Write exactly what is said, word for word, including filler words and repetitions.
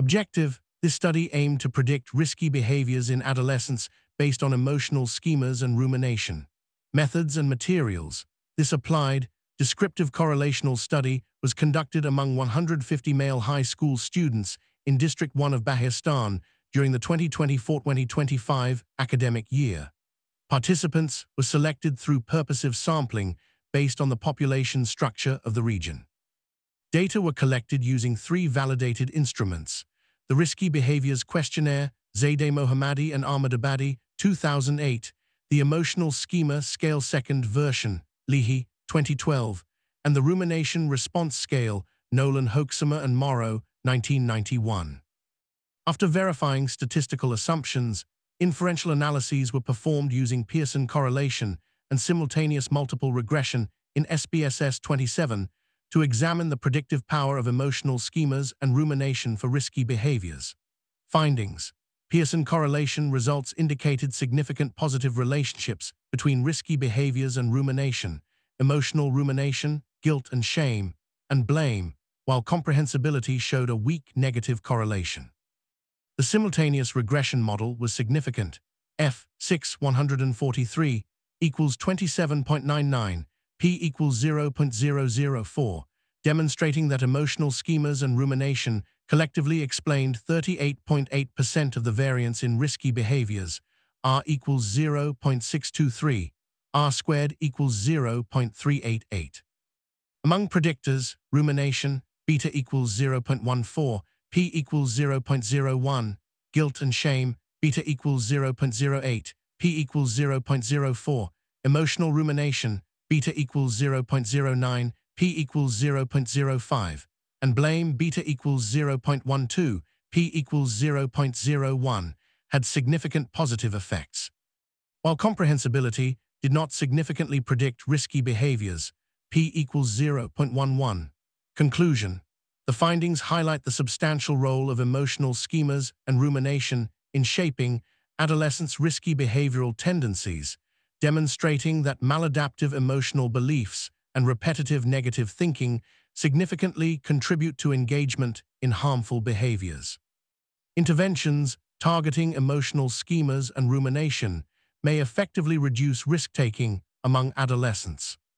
Objective: this study aimed to predict risky behaviors in adolescents based on emotional schemas and rumination. Methods and materials: this applied, descriptive correlational study was conducted among one hundred fifty male high school students in District one of Bahestan during the twenty twenty-four twenty twenty-five academic year. Participants were selected through purposive sampling based on the population structure of the region. Data were collected using three validated instruments: the Risky Behaviors Questionnaire, Zaydeh Mohammadi and Ahmadabadi, two thousand eight, the Emotional Schema Scale Second Version, Leahy, twenty twelve, and the Rumination Response Scale, Nolan Hoeksema and Morrow, nineteen ninety-one. After verifying statistical assumptions, inferential analyses were performed using Pearson correlation and simultaneous multiple regression in S P S S twenty-seven to examine the predictive power of emotional schemas and rumination for risky behaviors. Findings: Pearson correlation results indicated significant positive relationships between risky behaviors and rumination, emotional rumination, guilt and shame, and blame, while comprehensibility showed a weak negative correlation. The simultaneous regression model was significant. F six one hundred forty-three equals twenty-seven point nine nine, P equals zero point zero zero four, demonstrating that emotional schemas and rumination collectively explained thirty-eight point eight percent of the variance in risky behaviors. R equals zero point six two three, R squared equals zero point three eight eight. Among predictors, rumination, beta equals zero point one four, P equals zero point zero one, guilt and shame, beta equals zero point zero eight, P equals zero point zero four, emotional rumination, beta equals zero point zero nine, P equals zero point zero five, and blame, beta equals zero point one two, P equals zero point zero one, had significant positive effects. While comprehensibility did not significantly predict risky behaviors, P equals zero point one one. Conclusion: the findings highlight the substantial role of emotional schemas and rumination in shaping adolescents' risky behavioral tendencies, demonstrating that maladaptive emotional beliefs and repetitive negative thinking significantly contribute to engagement in harmful behaviors. Interventions targeting emotional schemas and rumination may effectively reduce risk-taking among adolescents.